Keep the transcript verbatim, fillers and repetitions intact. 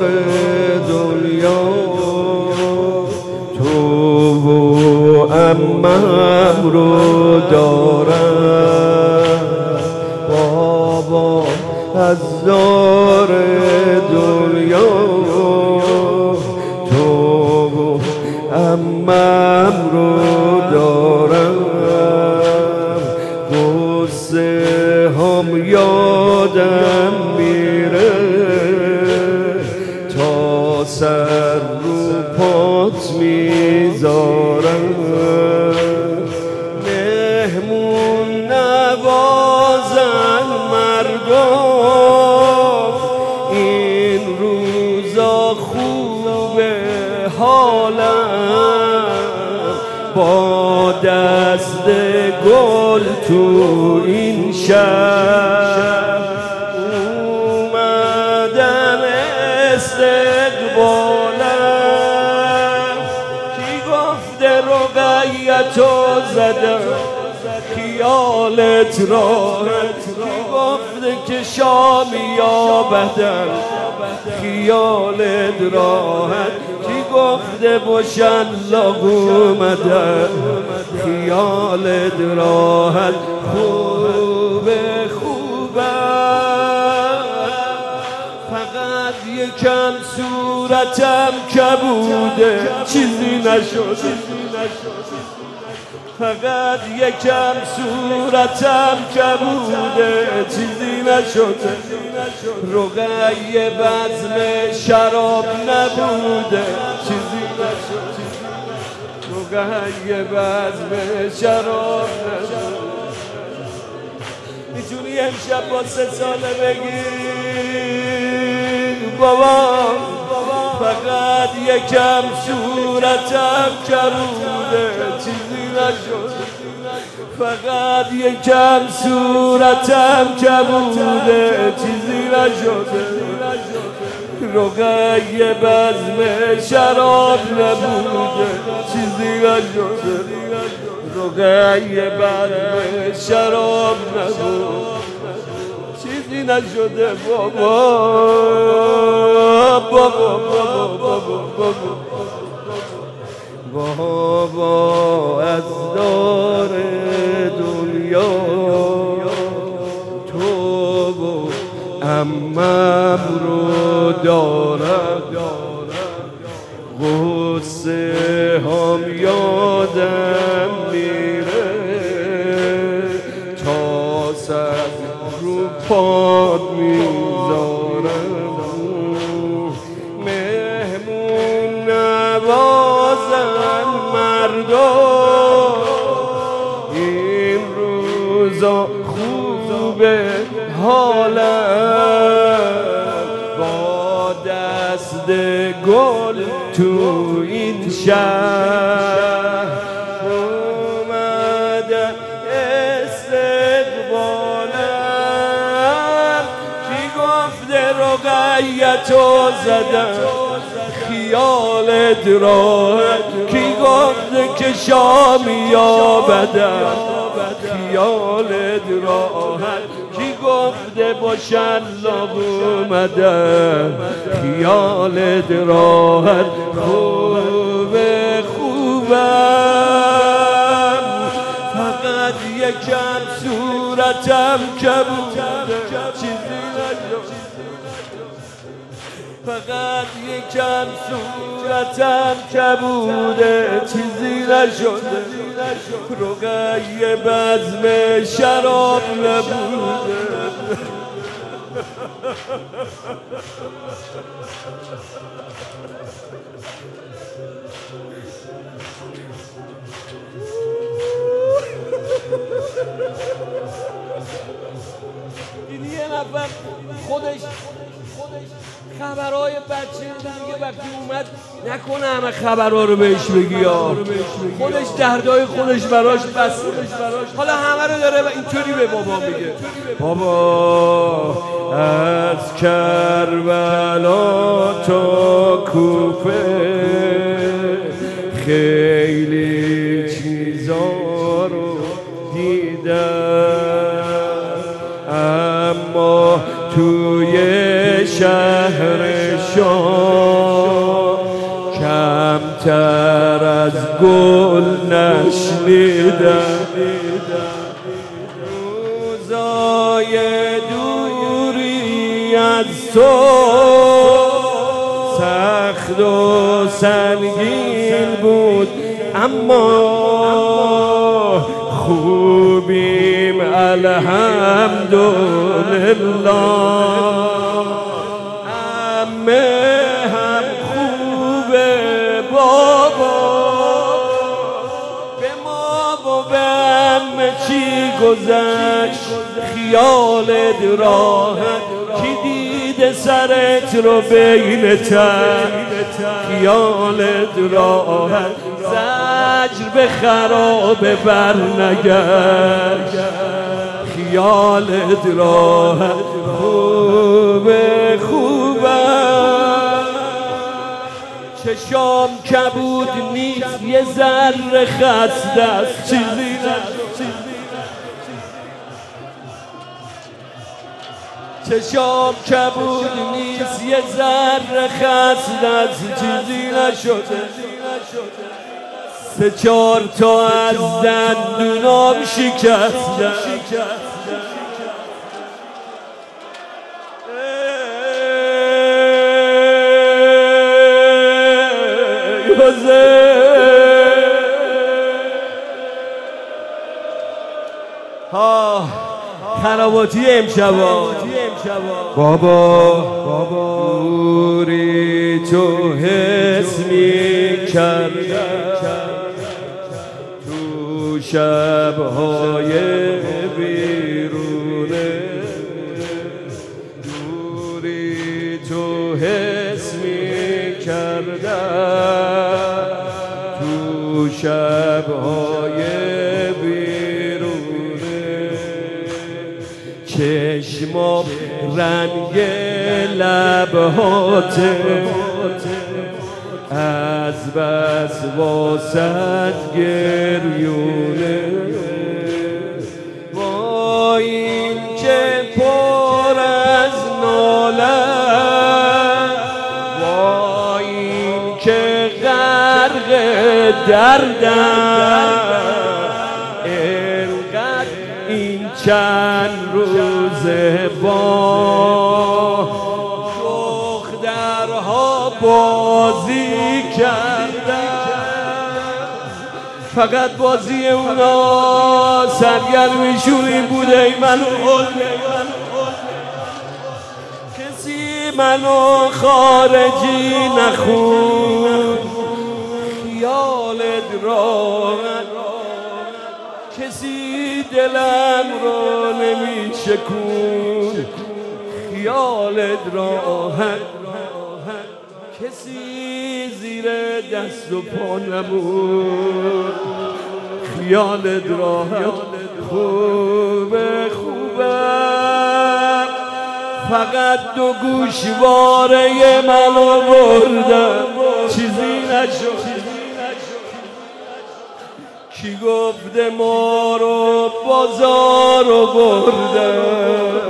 دنیا تو و عمم رو دارم بابا هزار دنیا تو و عمم رو دارم قصه هم یادم میره تا سر رو پات میذارم مهمون نوازن مردم این روزا خوبه حالم با دست گل تو این شب اومدن استقبالم کی گفته رقیتو زدم خیالت راحت کی گفته که شامی یا بدن خیالت راحت کی گفته باشن لاغ اومدن خیالت راحت خوبه خوبه فقط یکم صورتم کبوده چیزی نشد فقط یکم صورتم کبوده چیزی نشده رقیه بزم شراب نبوده چیزی نشده رقیه بزم شراب نبوده میتونی امشب با سه ساله بگی بابا فقط یکم صورتم کبوده چیزی نشد فقط یکم صورتم کبوده چیزی نشده رقیه بزم شراب نبوده چیزی نشده رقیه بزم شراب نبوده چیزی نشده بابا بابا بابا بابا بابا بابا از دار دنیا تو و عمم رو دارم غصه هم یادم میره تا سر رو پاد میذارم مهمون نوازن مردم این روزا خوبه حالم با دست گل تو این شهر اومدن استقبالم کی گفته رقیتو زدم خیالت راحت کی گفته که شامی یا بدن خیالت راحت کی گفته باشن لاغ اومدن خیالت راحت خوبه خوبم فقط یکم صورتم کبوده چیزی نشد فقط یکم صورتم کبوده چیزی نشده رقیه بزم شراب نبوده این یه نفر خودش خبرهای بچه دیگه وقتی اومد نکنه همه خبرها رو بهش بگی یا خودش دردای خودش براش بس حالا همه رو داره و اینطوری به بابا میگه بابا از کربلا تا کوفه خیلی چیزا رو دیدم اما توی شهر شام کمتر از گل نشنیدم. روزای دوری از تو سخت و سنگین بود، اما خوبیم الحمدلله. عمه هم خوبه بابا، به ما و به عمه چی گذشت؟ خیالت راحت کی دیده سرت رو بین تن؟ خیالت راحت زجر به خرابه بر نگشت. خیالت راحت خوبه خوبه. چشام کبود نیست یه ذره خسته است، چیزی نشد. چشام کبود نیست یه ذره خسته است، چیزی نشده. سه چار تا از دندونام شکسته. ها خراباتی امشبا بابا دوری تو حس می کردم تو شبهای بیرونه. دوری تو حس می کردم تو شبهای چشمام رنگ لبهاته، از بس واسط گریونه. با این که پر از ناله، با این که غرق دردم، اینقدر این چند روزه با دخترها بازی کردن. فقط بازی اونا سرگرمیشون این بوده ای منو کسی منو خارجی نخون. خیالت راحت کسی دلم رو نمی شکون. خیالت راحت کسی زیر دست و پا نمون. خیالت راحت خوبه خوبه. فقط دو گوشواره منو بردم، چیزی نشد. کی گفته ما رو بازار رو بردن؟